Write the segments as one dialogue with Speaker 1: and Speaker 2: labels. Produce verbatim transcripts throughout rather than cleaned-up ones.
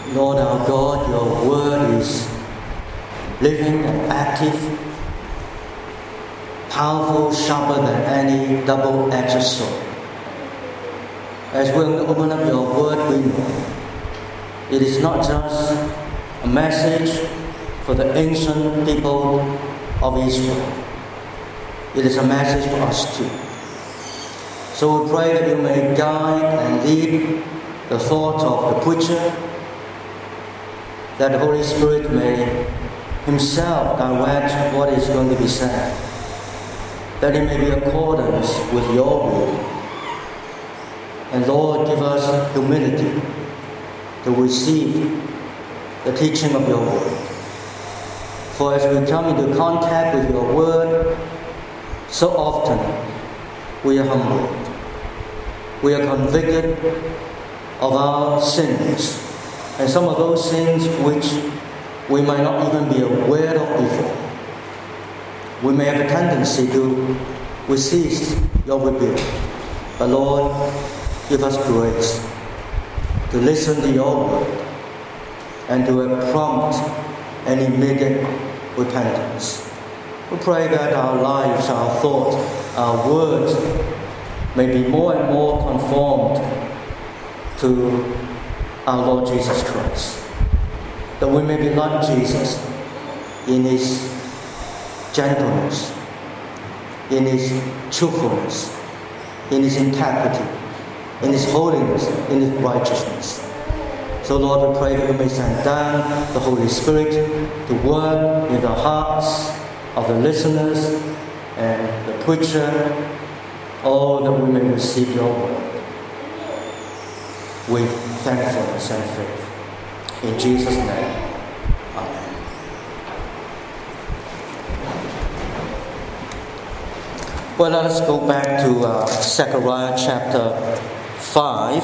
Speaker 1: Lord our God, your word is living and active, powerful, sharper than any double-edged sword. As we open up your word, we know it is not just a message for the ancient people of Israel. It is a message for us too. So we pray that you may guide and lead the thoughts of the preacher, that the Holy Spirit may Himself direct what is going to be said, that it may be in accordance with your will. And Lord, give us humility to receive the teaching of your word. For as we come into contact with your word, so often we are humbled. We are convicted of our sins, and some of those sins which we might not even be aware of before. We may have a tendency to resist your rebuke. But Lord, give us grace to listen to your word and to have prompt and immediate repentance. We pray that our lives, our thoughts, our words may be more and more conformed to our Lord Jesus Christ. That we may be like Jesus in His gentleness, in His truthfulness, in His integrity, in His holiness, in His righteousness. So Lord, we pray that you may send down the Holy Spirit to work in the hearts of the listeners and the preacher, oh, that we may receive your word with thankfulness and faith. In Jesus' name, amen. Well, let us go back to uh, Zechariah chapter five.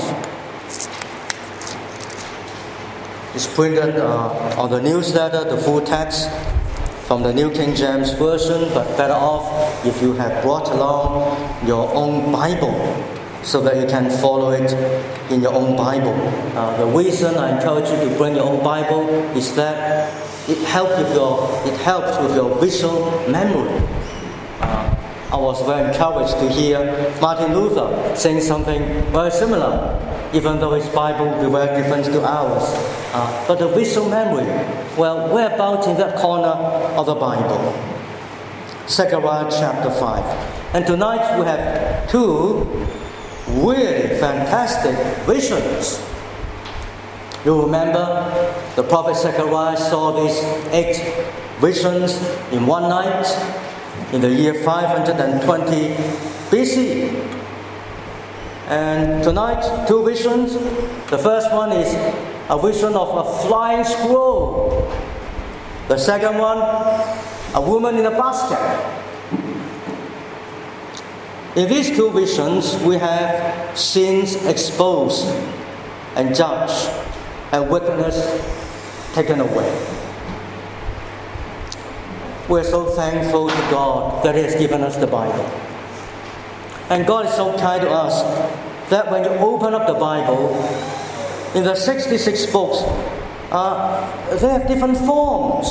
Speaker 1: It's printed uh, on the newsletter, the full text from the New King James Version, but better off if you have brought along your own Bible so that you can follow it in your own Bible. Uh, the reason I encourage you to bring your own Bible is that it helps with your, it helps with your visual memory. Uh, I was very encouraged to hear Martin Luther saying something very similar, even though his Bible will be very different to ours. Uh, but the visual memory, well, we're about in that corner of the Bible. Zechariah chapter five. And tonight we have two really fantastic visions. You remember the prophet Zechariah saw these eight visions in one night in the year five hundred twenty B C. And tonight, two visions. The first one is a vision of a flying scroll. The second one, a woman in a basket. In these two visions, we have sins exposed and judged, and wickedness taken away. We're so thankful to God that He has given us the Bible. And God is so kind to us that when you open up the Bible, in the sixty-six books, uh, they have different forms.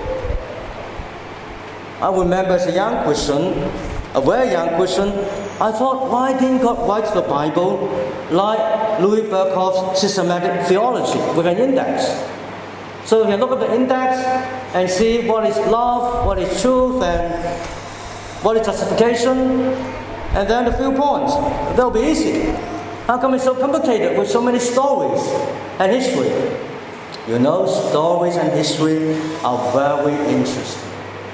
Speaker 1: I remember as a young Christian, a very young Christian, I thought, why didn't God write the Bible like Louis Berkhof's systematic theology with an index? So you can look at the index and see what is love, what is truth, and what is justification, and then a few points. That'll be easy. How come it's so complicated with so many stories and history? You know, stories and history are very interesting.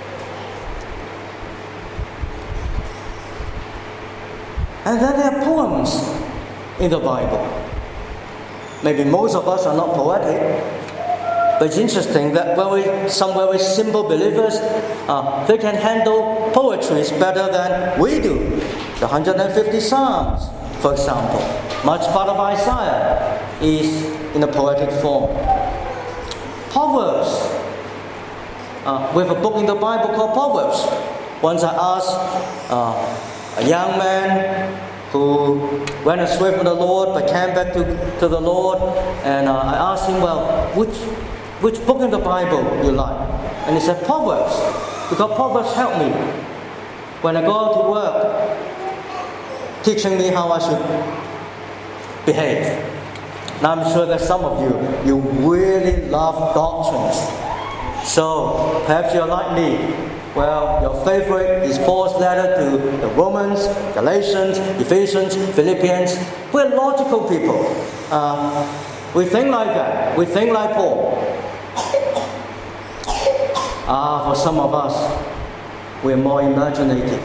Speaker 1: And then there are poems in the Bible. Maybe most of us are not poetic, but it's interesting that very, some very simple believers, uh, they can handle poetry better than we do. The one hundred fifty Psalms, for example, much part of Isaiah is in a poetic form. Proverbs, uh, we have a book in the Bible called Proverbs. Once I asked uh, a young man who went astray from the Lord but came back to, to the Lord, and uh, I asked him, well, which, which book in the Bible you like? And he said, Proverbs, because Proverbs help me when I go out to work, teaching me how I should behave. Now I'm sure that some of you, you really love doctrines. So perhaps you're like me. Well, your favorite is Paul's letter to the Romans, Galatians, Ephesians, Philippians. We're logical people. Uh, we think like that. We think like Paul. Ah, for some of us, we're more imaginative.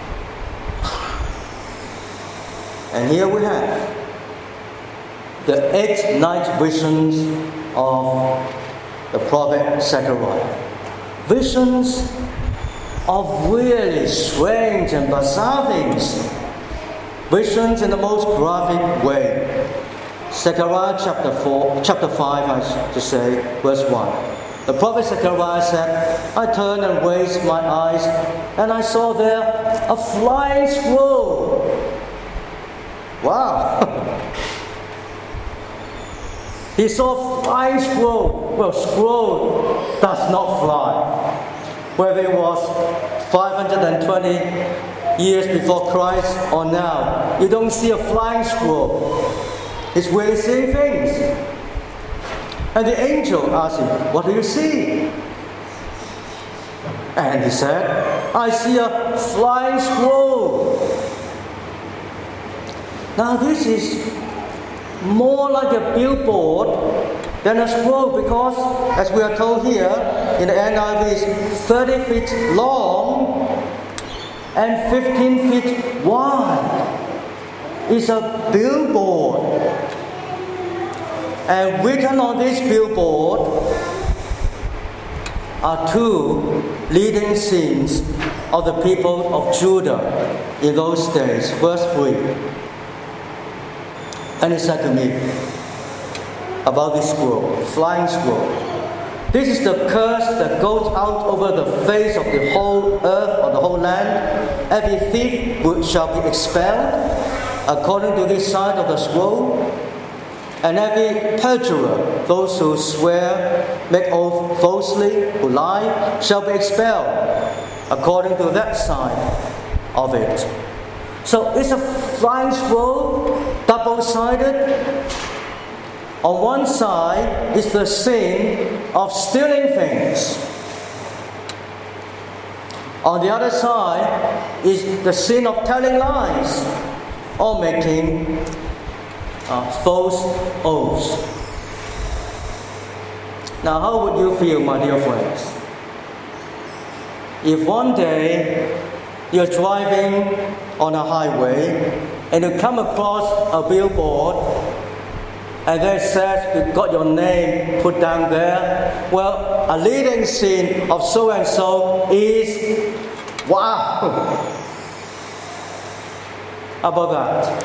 Speaker 1: And here we have the eight night visions of the prophet Zechariah. Visions of really strange and bizarre things. Visions in the most graphic way. Zechariah chapter four, chapter five, I should say, verse one. The prophet Zechariah said, I turned and raised my eyes, and I saw there a flying scroll. Wow! He saw a flying scroll. Well, scroll does not fly. Whether it was five hundred twenty years before Christ or now, you don't see a flying scroll. It's really seeing things. And the angel asked him, what do you see? And he said, I see a flying scroll. Now this is more like a billboard than a scroll, because as we are told here in the N I V, it's thirty feet long and fifteen feet wide. It's a billboard. And written on this billboard are two leading scenes of the people of Judah in those days. Verse three. And he said to me about this scroll, flying scroll. This is the curse that goes out over the face of the whole earth or the whole land. Every thief shall be expelled according to this side of the scroll. And every perjurer, those who swear, make oath falsely, who lie, shall be expelled according to that side of it. So it's a flying scroll, double-sided. On one side is the sin of stealing things. On the other side is the sin of telling lies or making uh, false oaths. Now, how would you feel, my dear friends, if one day you're driving on a highway and you come across a billboard and there it says, you got your name put down there. Well, a leading scene of so-and-so is, wow! How about that?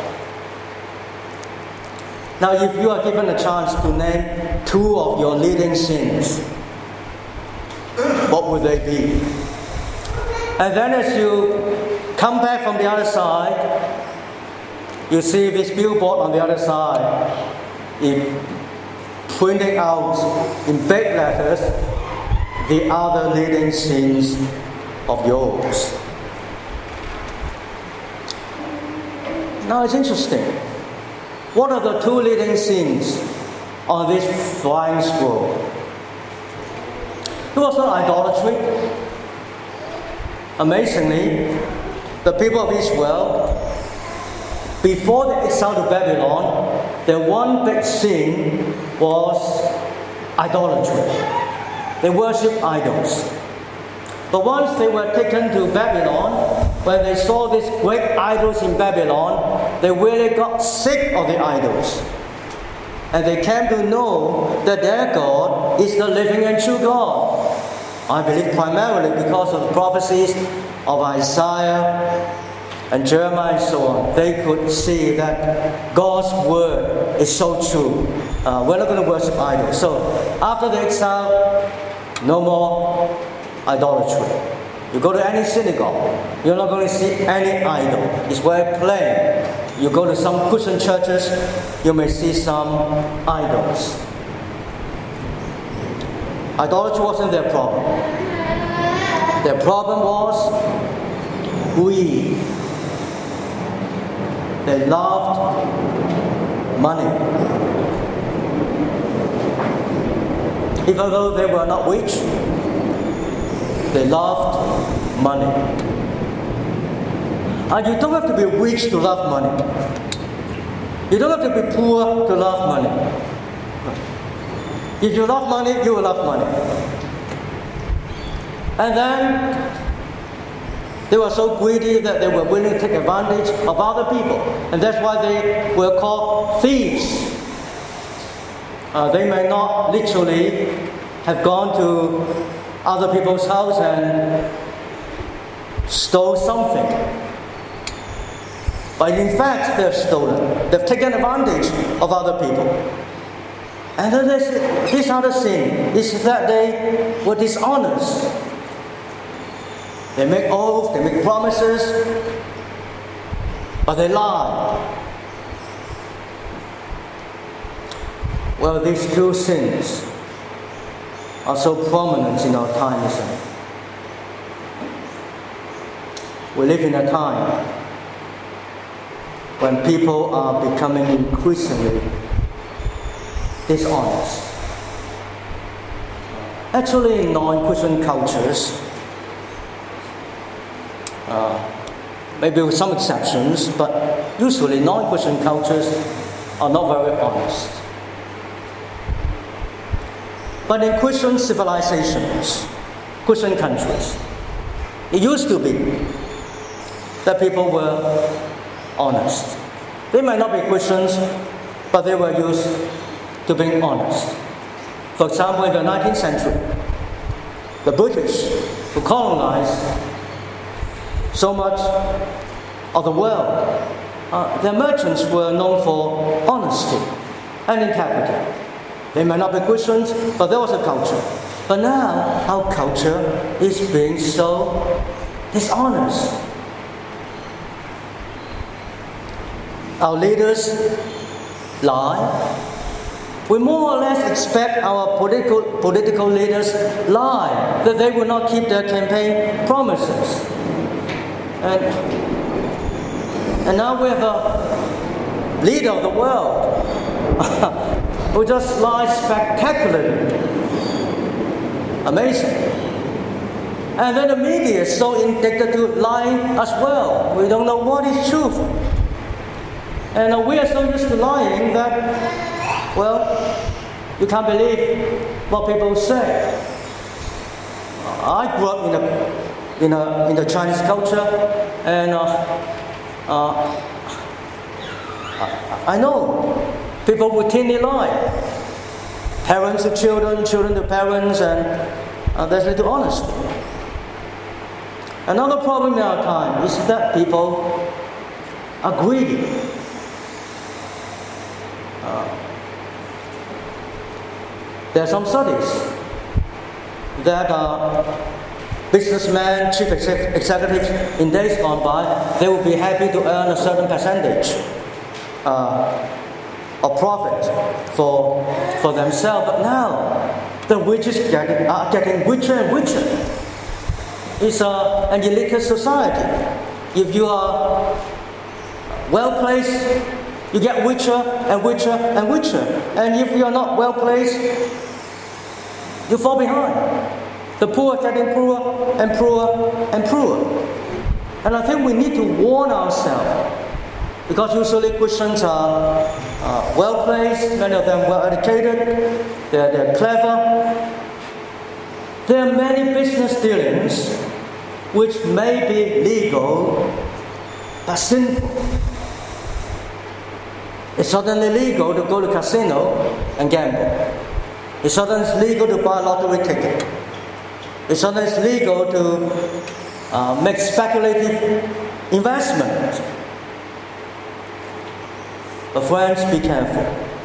Speaker 1: Now, if you are given a chance to name two of your leading sins, what would they be? And then as you come back from the other side, you see this billboard on the other side. It pointing out in big letters the other leading sins of yours. Now it's interesting. What are the two leading sins on this flying scroll? It was not idolatry. Amazingly, the people of Israel, before the exile to Babylon, their one big sin was idolatry. They worshipped idols. But once they were taken to Babylon, when they saw these great idols in Babylon, they really got sick of the idols. And they came to know that their God is the living and true God. I believe primarily because of the prophecies of Isaiah and Jeremiah and so on. They could see that God's word is so true. Uh, we're not going to worship idols. So after the exile, no more idolatry. You go to any synagogue, you're not going to see any idol. It's very plain. You go to some Christian churches, you may see some idols. Idolatry wasn't their problem. Their problem was greed. They loved money. Even though they were not rich, they loved money. And you don't have to be rich to love money. You don't have to be poor to love money. If you love money, you will love money. And then they were so greedy that they were willing to take advantage of other people. And that's why they were called thieves. Uh, they may not literally have gone to other people's house and stole something. But in fact, they've stolen. They've taken advantage of other people. And then this, this other sin is that they were dishonest. They make oaths, they make promises, but they lie. Well, these two sins are so prominent in our time, isn't it? We live in a time when people are becoming increasingly dishonest. Actually, in non-Christian cultures, uh, maybe with some exceptions, but usually non-Christian cultures are not very honest. But in Christian civilizations, Christian countries, it used to be that people were honest. They might not be Christians, but they were used to being honest. For example, in the nineteenth century, the British who colonized so much of the world, uh, their merchants were known for honesty and integrity. They may not be Christians, but there was a culture. But now, our culture is being so dishonest. Our leaders lie. We more or less expect our political, political leaders lie, that they will not keep their campaign promises. And, and now we have a leader of the world who just lies spectacularly. Amazing. And then the media is so addicted to lying as well. We don't know what is truth. And uh, we are so used to lying that, well, you can't believe what people say. I grew up in a, in a, in the Chinese culture, and uh, uh, I know people routinely lie. Parents to children, children to parents, and uh, there's little honesty. Another problem in our time is that people are greedy. Uh, there are some studies that uh, businessmen, chief executives in days gone by, they will be happy to earn a certain percentage uh, of profit for for themselves. But now, the rich is getting, are getting richer and richer. It's uh, an elitist society. If you are well placed, you get richer and richer and richer. And if you are not well placed, you fall behind. The poor are getting poorer and poorer and poorer. And I think we need to warn ourselves, because usually Christians are uh, well placed, many of them well educated, they're, they're clever. There are many business dealings which may be legal but sinful. It's suddenly legal to go to casino and gamble. It's suddenly legal to buy a lottery ticket. It's suddenly legal to uh, make speculative investment. But friends, be careful.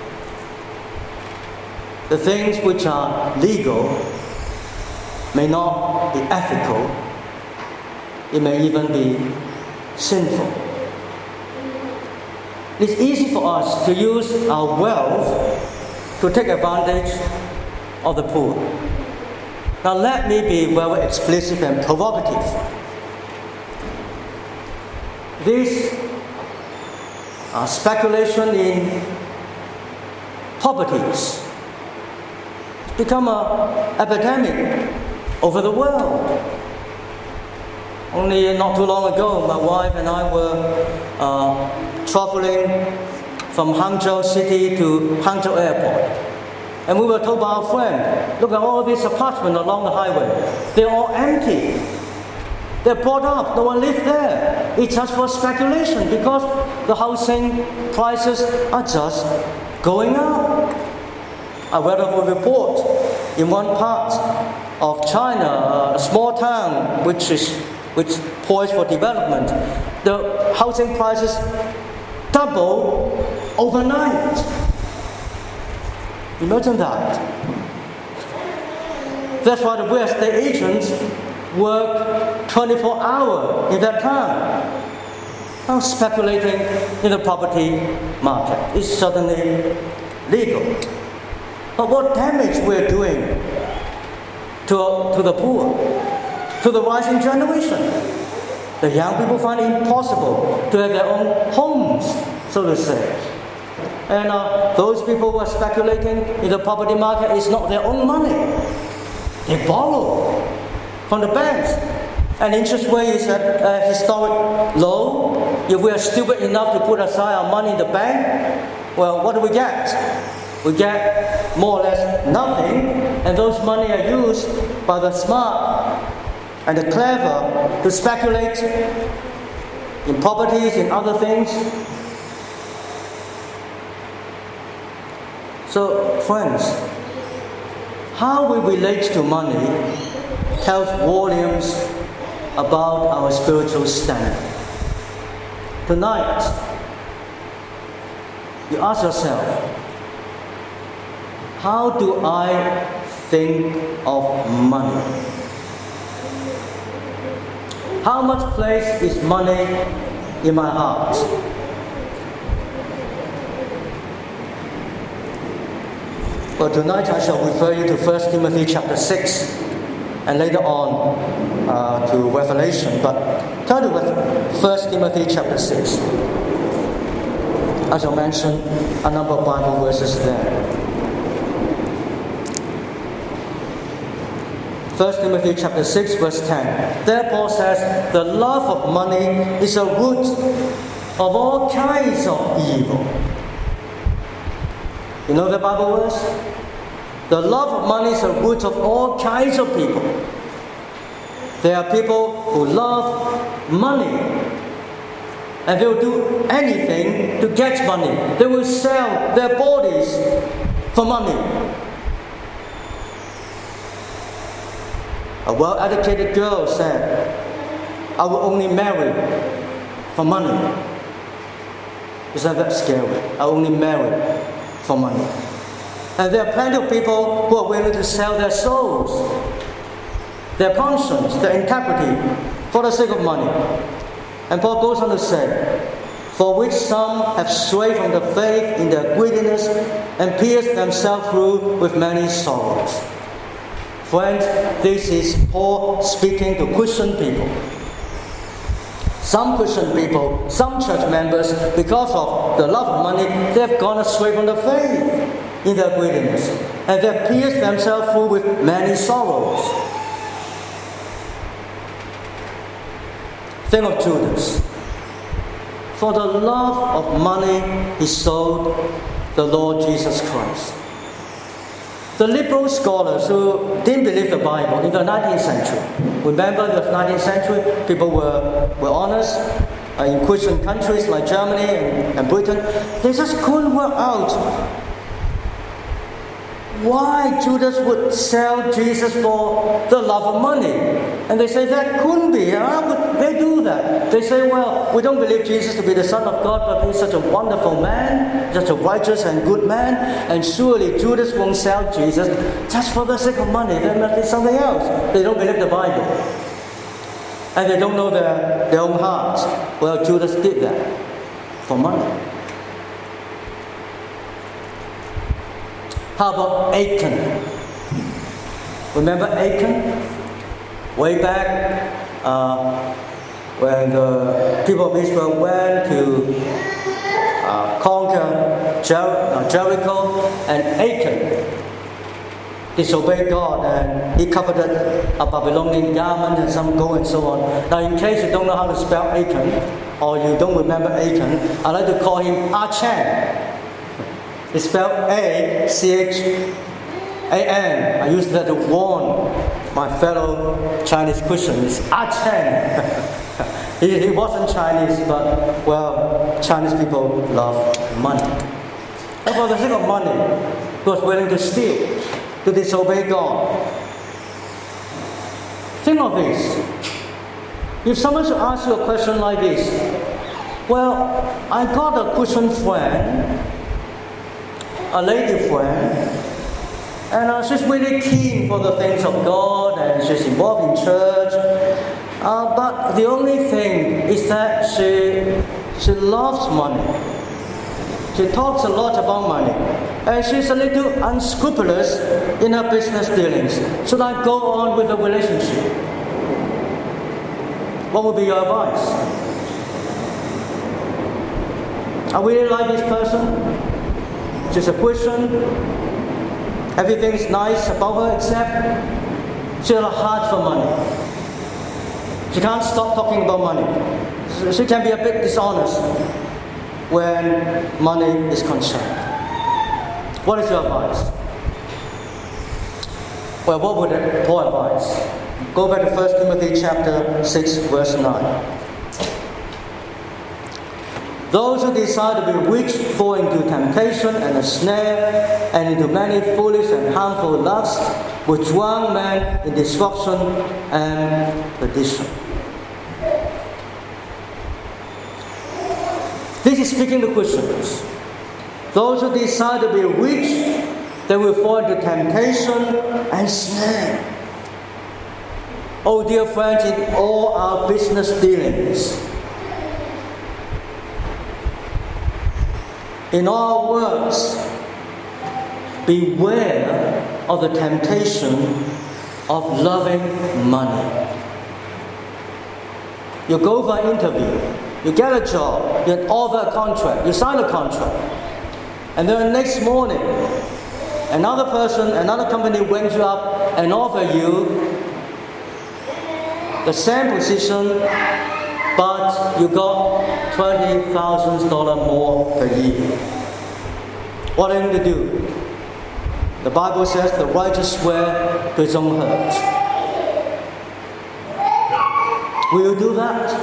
Speaker 1: The things which are legal may not be ethical. It may even be sinful. It's easy for us to use our wealth to take advantage of the poor. Now let me be very explicit and provocative. This uh, speculation in properties has become an epidemic over the world. Only not too long ago, my wife and I were uh, traveling from Hangzhou City to Hangzhou Airport. And we were told by our friend, look at all these apartments along the highway. They're all empty. They're bought up. No one lives there. It's just for speculation because the housing prices are just going up. I read of a report in one part of China, a small town which is which poised for development. The housing prices double overnight. Imagine that. That's why the real estate agents work twenty-four hours in that town. Now speculating in the property market is certainly legal. But what damage we're doing to, to the poor, to the rising generation? The young people find it impossible to have their own homes, so to say. And uh, those people who are speculating in the property market, it's not their own money. They borrow from the banks. And interest rate is at a historic low. If we are stupid enough to put aside our money in the bank, well, what do we get? We get more or less nothing. And those money are used by the smart and the clever to speculate in properties, in other things. So, friends, how we relate to money tells volumes about our spiritual standing. Tonight, you ask yourself, how do I think of money? How much place is money in my heart? Well, tonight I shall refer you to First Timothy chapter six and later on uh, to Revelation. But turn to First Timothy chapter six. I shall mention a number of Bible verses there. First Timothy chapter six verse ten. There Paul says, the love of money is a root of all kinds of evil. You know the Bible verse? The love of money is a root of all kinds of people. There are people who love money, and they will do anything to get money. They will sell their bodies for money. A well-educated girl said, I will only marry for money. Isn't that scary? I will only marry for money. And there are plenty of people who are willing to sell their souls, their conscience, their integrity, for the sake of money. And Paul goes on to say, for which some have strayed from the faith in their greediness and pierced themselves through with many sorrows. Friends, this is Paul speaking to Christian people. Some Christian people, some church members, because of the love of money, they have gone astray from the faith in their greediness, and they have pierced themselves through with many sorrows. Think of Judas. For the love of money, he sold the Lord Jesus Christ. The liberal scholars who didn't believe the Bible in the nineteenth century, remember the nineteenth century, people were, were honest uh, in Christian countries like Germany and, and Britain, they just couldn't work out why Judas would sell Jesus for the love of money. And they say that couldn't be. How would they do that? They say, well, we don't believe Jesus to be the Son of God, but he's such a wonderful man, such a righteous and good man, and surely Judas won't sell Jesus just for the sake of money. There must be something else. They don't believe the Bible. And they don't know their, their own hearts. Well, Judas did that for money. How about Achan? Remember Achan? Way back uh, when the people of Israel went to uh, conquer Jer- uh, Jericho, and Achan disobeyed God, and he coveted a Babylonian garment and some gold and so on. Now, in case you don't know how to spell Achan, or you don't remember Achan, I like to call him Achan. It's spelled A C H A N. I use that to warn my fellow Chinese Christians. Achan. he, he wasn't Chinese, but, well, Chinese people love money. And for the sake of money, he was willing to steal, to disobey God. Think of this. If someone should ask you a question like this, well, I got a Christian friend, a lady friend, and uh, she's really keen for the things of God, and she's involved in church, uh, but the only thing is that she, she loves money. She talks a lot about money, and she's a little unscrupulous in her business dealings. Should I go on with the relationship? What would be your advice? I really like this person. She's a Christian. Everything is nice about her except she has a heart for money. She can't stop talking about money. She can be a bit dishonest when money is concerned. What is your advice? Well, what would Paul advise? Go back to First Timothy chapter six, verse nine. Those who desire to be rich fall into temptation and a snare, and into many foolish and harmful lusts, which drown men in destruction and perdition. This is speaking to Christians. Those who desire to be rich, they will fall into temptation and snare. Oh, dear friends, in all our business dealings, in all our works, beware of the temptation of loving money. You go for an interview, you get a job, you offer a contract, you sign a contract, and then the next morning, another person, another company rings you up and offer you the same position, but you got twenty thousand dollars more per year. What are you going to do? The Bible says the righteous swear to his own hurt. Will you do that?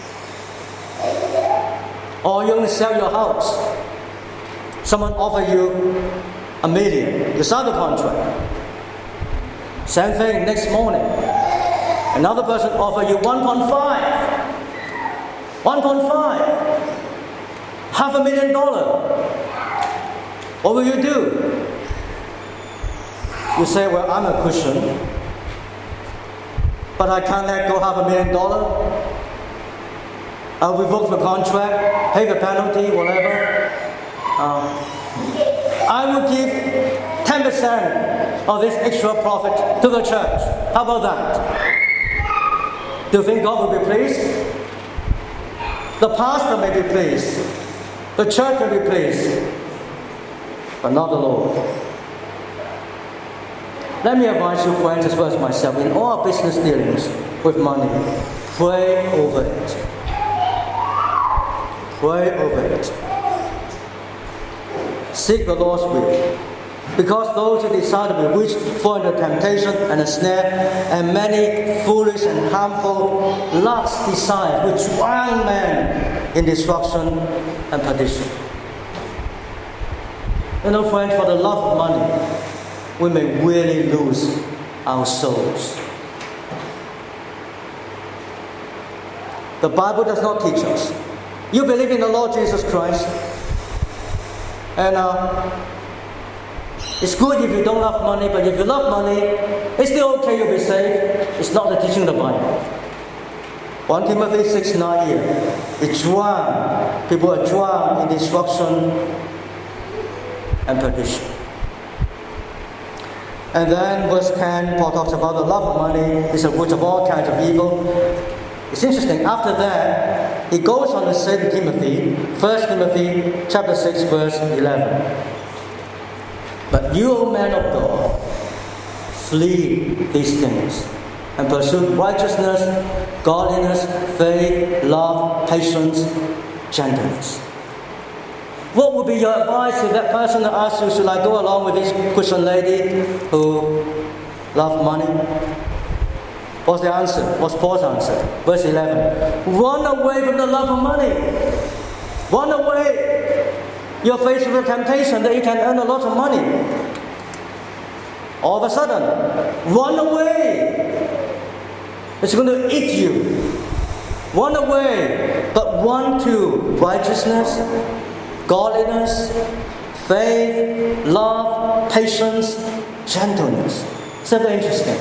Speaker 1: Or you only sell your house? Someone offer you a million. You sign the contract. Same thing next morning. Another person offer you one point five. one point five. Half a million dollars. What will you do? You say, well, I'm a Christian, but I can't let go half a million dollars. I'll revoke the contract, pay the penalty, whatever. Uh, I will give ten percent of this extra profit to the church. How about that? Do you think God will be pleased? The pastor may be pleased. The church may be pleased. But not the Lord. Let me advise you, friends, as well as myself, in all our business dealings with money, pray over it. Pray over it. Seek the Lord's will. Because those who desire to be rich fall into temptation and a snare, and many foolish and harmful lusts desire, which drown men in destruction and perdition. You know, friends, for the love of money, we may really lose our souls. The Bible does not teach us. You believe in the Lord Jesus Christ, and uh, it's good if you don't love money, but if you love money, it's still okay, you'll be saved. It's not the teaching of the Bible. First Timothy six nine here. It's drowned. People are drowned in destruction and perdition. And then verse ten, Paul talks about the love of money is the root of all kinds of evil. It's interesting, after that, he goes on to say to Timothy, First Timothy chapter six, verse eleven. But you, O man of God, flee these things, and pursue righteousness, godliness, faith, love, patience, gentleness. What would be your advice to that person that asks you, should I go along with this Christian lady who loves money? What's the answer? What's Paul's answer? Verse eleven. Run away from the love of money. Run away. You're faced with a temptation that you can earn a lot of money. All of a sudden, run away. It's going to eat you. Run away, but run to righteousness, godliness, faith, love, patience, gentleness. It's very interesting.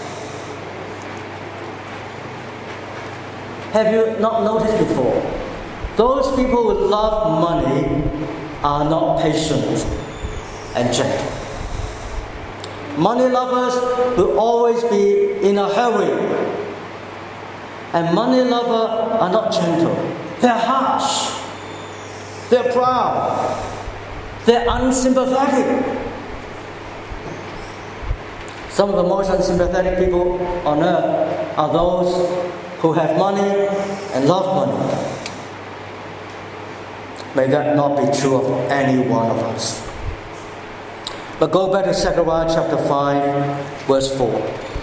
Speaker 1: Have you not noticed before? Those people who love money are not patient and gentle. Money lovers will always be in a hurry. And money lovers are not gentle. They're harsh. They're proud. They're unsympathetic. Some of the most unsympathetic people on earth are those who have money and love money. May that not be true of any one of us. But go back to Zechariah chapter five, verse four.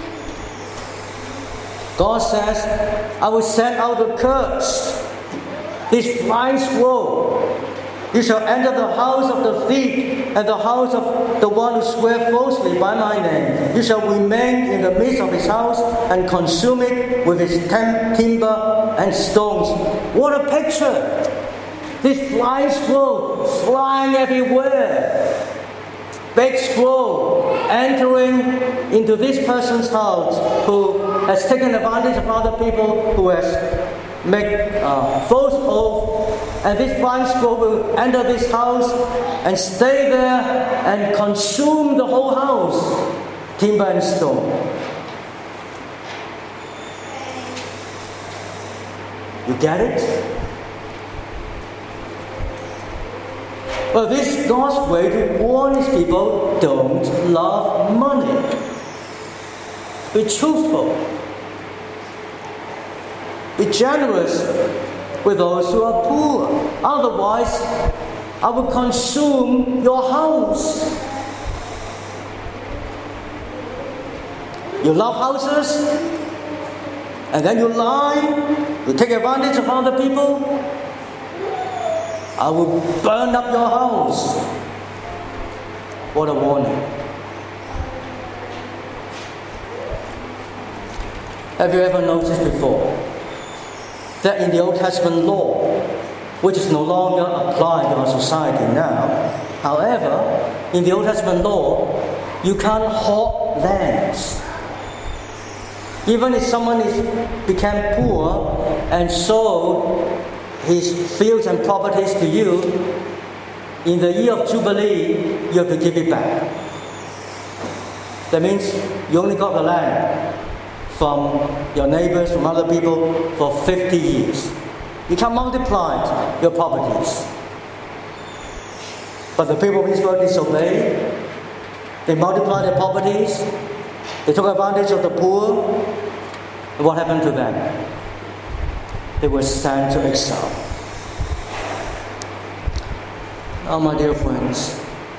Speaker 1: God says, I will send out a curse, this flying scroll. You shall enter the house of the thief and the house of the one who swears falsely by my name. You shall remain in the midst of his house and consume it with its tem- timber and stones. What a picture! This flying scroll flying everywhere. Big scroll entering into this person's house who has taken advantage of other people, who has made uh, false oath. And this flying scroll will enter this house and stay there and consume the whole house, timber and stone. You get it? Well, this is God's way to warn his people, don't love money. Be truthful. Be generous with those who are poor. Otherwise, I will consume your house. You love houses, and then you lie, you take advantage of other people. I will burn up your house. What a warning. Have you ever noticed before that in the Old Testament law, which is no longer applied to our society now, however, in the Old Testament law, you can't hoard lands. Even if someone is, became poor and sold his fields and properties to you, in the year of Jubilee, you have to give it back. That means you only got the land from your neighbors, from other people, for fifty years. You can multiply your properties. But the people of Israel disobeyed. They multiplied their properties. They took advantage of the poor. And what happened to them? They were sent to exile. Now, my dear friends,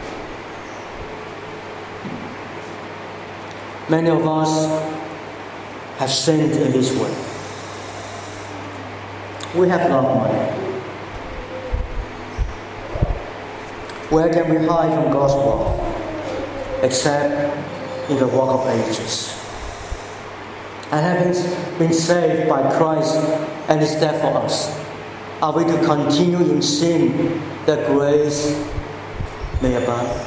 Speaker 1: many of us have sinned in this way. We have loved money. Where can we hide from God's wrath except in the rock of ages? And having been saved by Christ and his death for us, are we to continue in sin that grace may abound?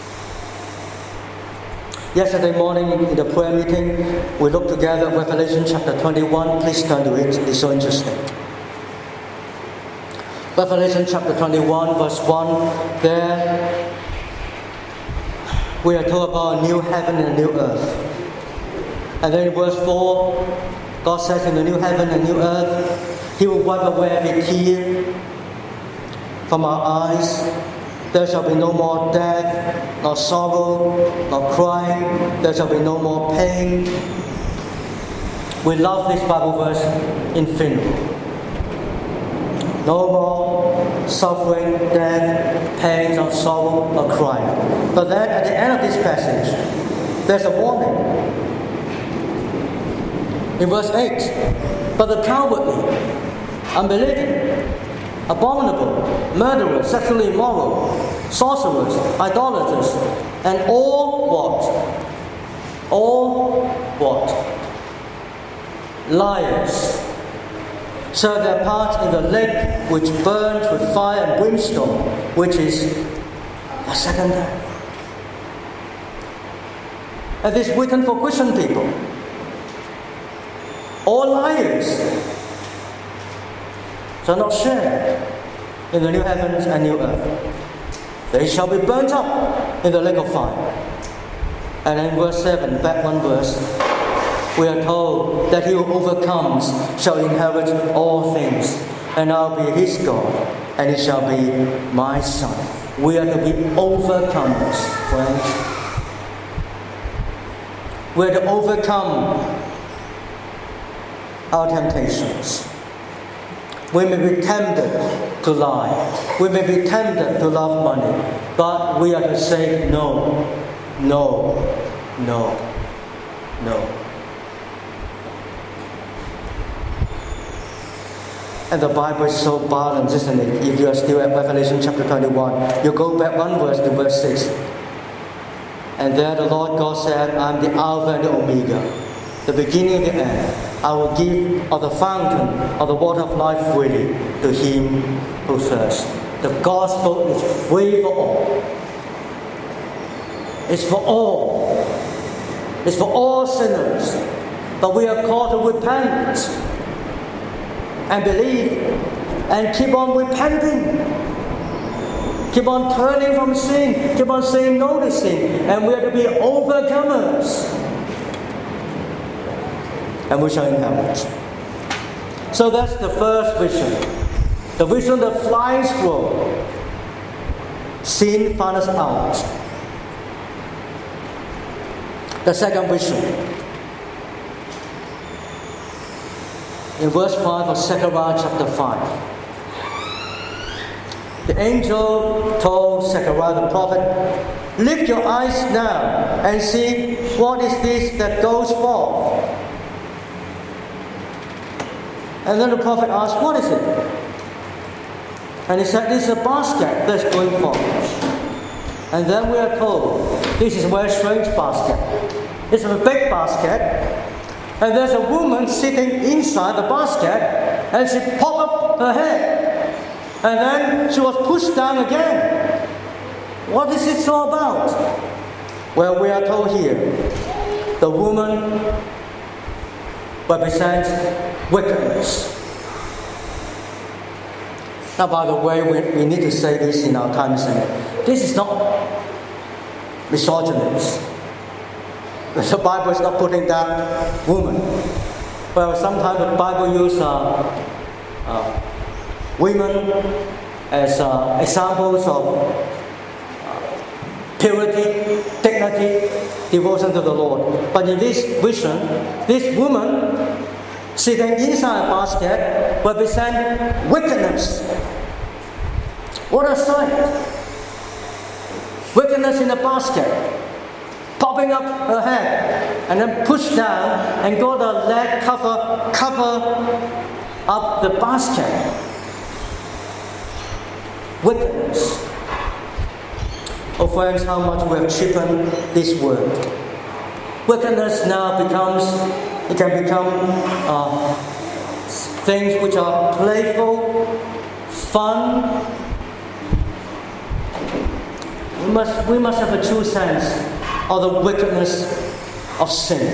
Speaker 1: Yesterday morning in the prayer meeting, we looked together at Revelation chapter twenty-one. Please turn to it, it's so interesting. Revelation chapter twenty-one, verse one, there we are told about a new heaven and a new earth. And then in verse four, God says in the new heaven and new earth, He will wipe away every tear from our eyes. There shall be no more death, nor sorrow, nor crying. There shall be no more pain. We love this Bible verse infinitely. No more suffering, death, pain, or sorrow, or crying. But then at the end of this passage, there's a warning. In verse eight, but the cowardly, unbelieving, abominable, murderers, sexually immoral, sorcerers, idolaters, and all what? All what? Liars. So their part in the lake which burns with fire and brimstone, which is the second death. And this is written for Christian people. All liars shall not share in the new heavens and new earth. They shall be burnt up in the lake of fire. And in verse seven, back one verse, we are told that he who overcomes shall inherit all things, and I'll be his God, and he shall be my son. We are to be overcomers, friends. We are to overcome our temptations. We may be tempted to lie. We may be tempted to love money. But we are to say no, no, no, no. And the Bible is so balanced, isn't it? If you are still at Revelation chapter twenty-one, you go back one verse to verse six. And there the Lord God said, I am the Alpha and the Omega, the beginning and the end. I will give of the fountain of the water of life freely to him who thirsts. The gospel is free for all. It's for all. It's for all sinners. But we are called to repent and believe and keep on repenting. Keep on turning from sin. Keep on saying no to sin. And we are to be overcomers. And we shall inherit. So that's the first vision. The vision of the flying scroll. Sin found us out. The second vision. In verse five of Zechariah chapter five. The angel told Zechariah the prophet, lift your eyes now and see what is this that goes forth. And then the prophet asked, what is it? And he said, this is a basket that's going forth. And then we are told, this is a very strange basket. It's a big basket. And there's a woman sitting inside the basket, and she popped up her head. And then she was pushed down again. What is it all about? Well, we are told here, the woman represents wickedness. Now, by the way, we, we need to say this in our times. This is not misogynist. The Bible is not putting down woman. Well, sometimes the Bible uses uh, uh, women as uh, examples of uh, purity, dignity, devotion to the Lord. But in this vision, this woman sitting inside a basket represents wickedness. What a sight! Wickedness in a basket. Popping up her head and then pushed down and got the leg cover cover up the basket. Wickedness. Oh friends, how much we have cheapened this word. Wickedness now becomes, it can become uh, things which are playful, fun. We must, we must have a true sense of the wickedness of sin.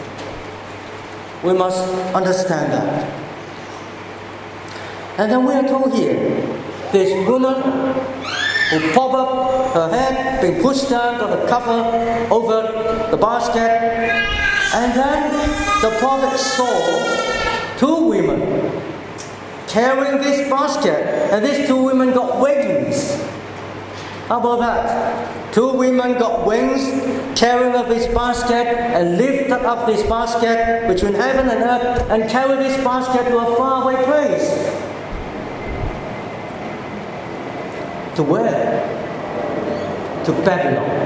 Speaker 1: We must understand that. And then we are told here, this woman who pop up her head, being pushed down, got a cover over the basket. And then the prophet saw two women carrying this basket, and these two women got wings. How about that? Two women got wings, carrying up this basket, and lifted up this basket between heaven and earth, and carried this basket to a faraway place. To where? To Babylon.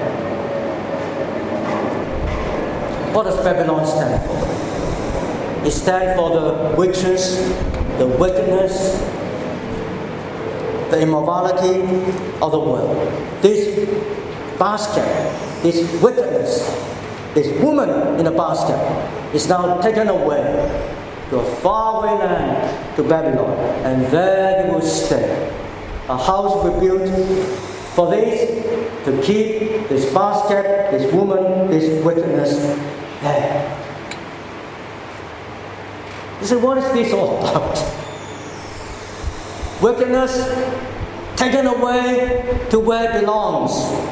Speaker 1: What does Babylon stand for? It stands for the witches, the wickedness, the immorality of the world. This basket, this wickedness, this woman in a basket is now taken away to a faraway land, to Babylon, and there you will stay. A house will be built for this, to keep this basket, this woman, this wickedness there. You say, what is this all about? Wickedness taken away to where it belongs.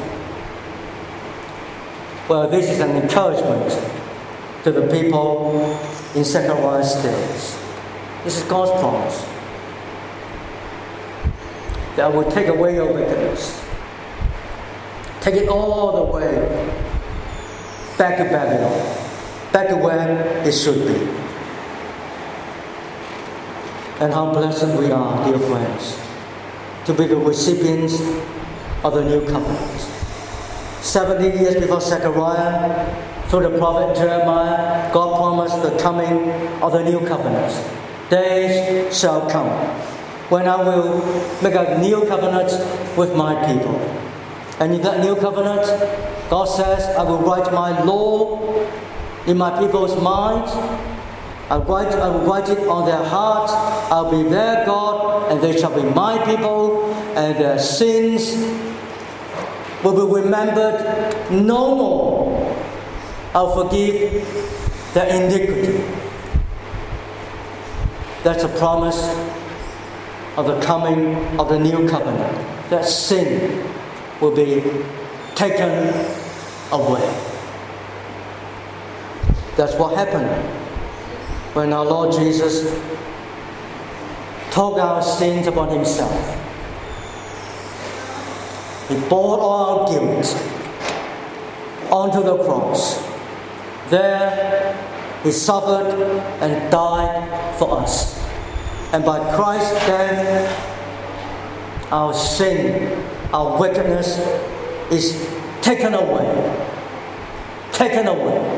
Speaker 1: Well, this is an encouragement to the people in Zechariah's days. This is God's promise. That I will take away your wickedness. Take it all the way back to Babylon. Back to where it should be. And how blessed we are, dear friends, to be the recipients of the new covenant. Seventy years before Zechariah, through the prophet Jeremiah, God promised the coming of the new covenant. Days shall come when I will make a new covenant with my people. And in that new covenant, God says, I will write my law in my people's minds. I will write, I will write it on their hearts. I'll be their God, and they shall be my people, and their sins will be remembered no more. I'll forgive their iniquity. That's a promise of the coming of the new covenant. That sin will be taken away. That's what happened when our Lord Jesus took our sins upon himself. He bore all our guilt onto the cross. There he suffered and died for us. And by Christ's death, our sin, our wickedness is taken away. Taken away.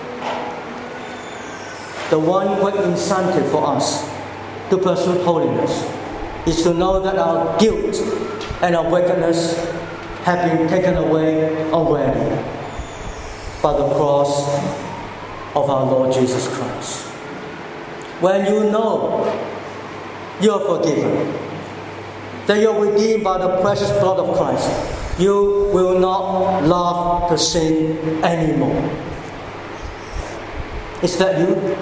Speaker 1: The one great incentive for us to pursue holiness is to know that our guilt and our wickedness have been taken away already by the cross of our Lord Jesus Christ. When you know you are forgiven, that you are redeemed by the precious blood of Christ, you will not love to sin anymore. Is that you?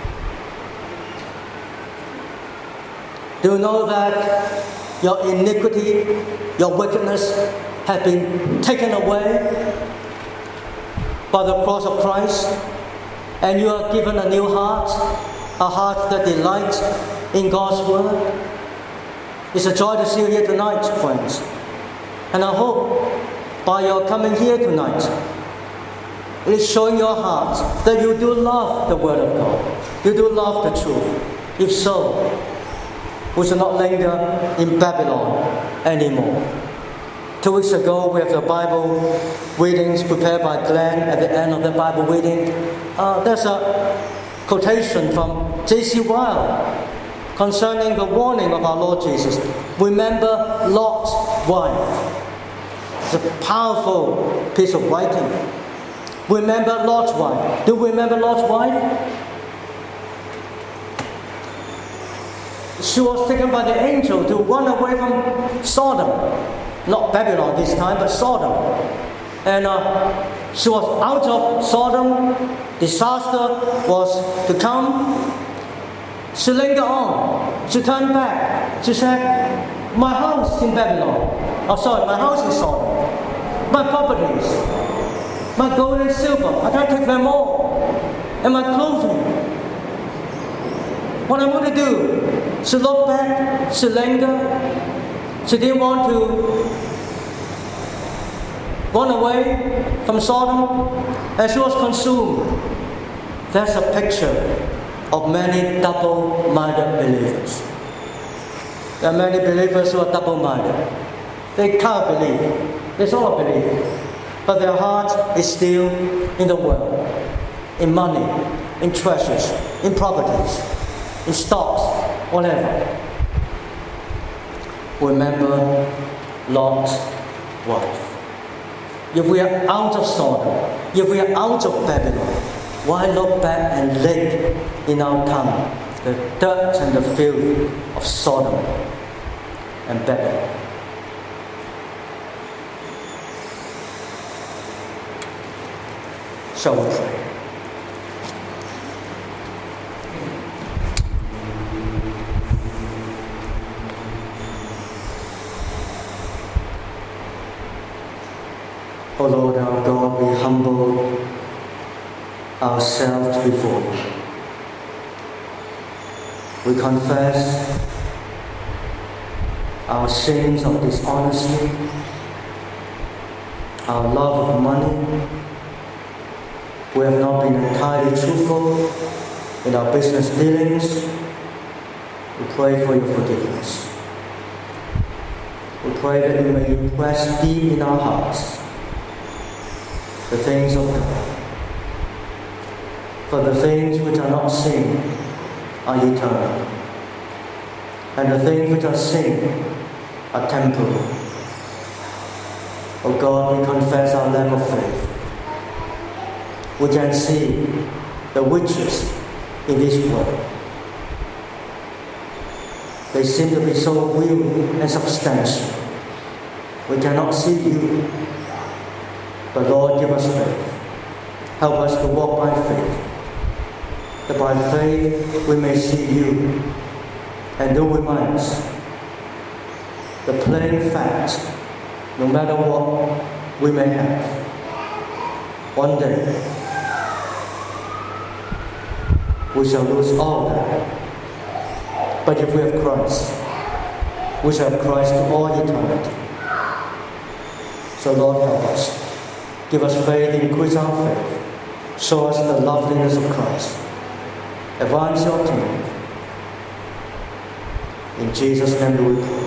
Speaker 1: Do you know that your iniquity, your wickedness has been taken away by the cross of Christ, and you are given a new heart, a heart that delights in God's word? It's a joy to see you here tonight, friends. And I hope by your coming here tonight, it is showing your heart that you do love the word of God. You do love the truth. If so, we shall not linger in Babylon anymore. Two weeks ago, we have the Bible readings prepared by Glenn. At the end of the Bible reading, uh, there's a quotation from J C Ryle concerning the warning of our Lord Jesus. Remember Lot's wife. It's a powerful piece of writing. Remember Lot's wife. Do you remember Lot's wife? She was taken by the angel to run away from Sodom. Not Babylon this time, but Sodom. And uh, she was out of Sodom. Disaster was to come. She lingered on. She turned back. She said, my house in Babylon. Oh, sorry, my house is Sodom. My properties, my gold and silver, I can't take them all. And my clothing. What I'm going to do? She looked back, she lingered. She didn't want to run away from Sodom, and she was consumed. That's a picture of many double-minded believers. There are many believers who are double-minded. They can't believe. They sort of believe. But their heart is still in the world, in money, in treasures, in properties, in stocks, whatever. Remember Lot's wife. If we are out of Sodom, if we are out of Babylon, why look back and lick in our tongue the dirt and the filth of Sodom and Babylon? Shall we pray? O Lord our God, we humble ourselves before you. We confess our sins of dishonesty, our love of money. We have not been entirely truthful in our business dealings. We pray for your forgiveness. We pray that you may impress deep in our hearts the things of God. For the things which are not seen are eternal, and the things which are seen are temporal. O God, we confess our lack of faith. We can see the witches in this world. They seem to be so real and substantial. We cannot see you, but Lord, give us faith. Help us to walk by faith, that by faith we may see you and do remind us the plain fact, no matter what we may have, one day we shall lose all that. But if we have Christ, we shall have Christ to all eternity. So Lord, help us. Give us faith, increase our faith. Show us the loveliness of Christ. Advance your kingdom. In Jesus' name we pray.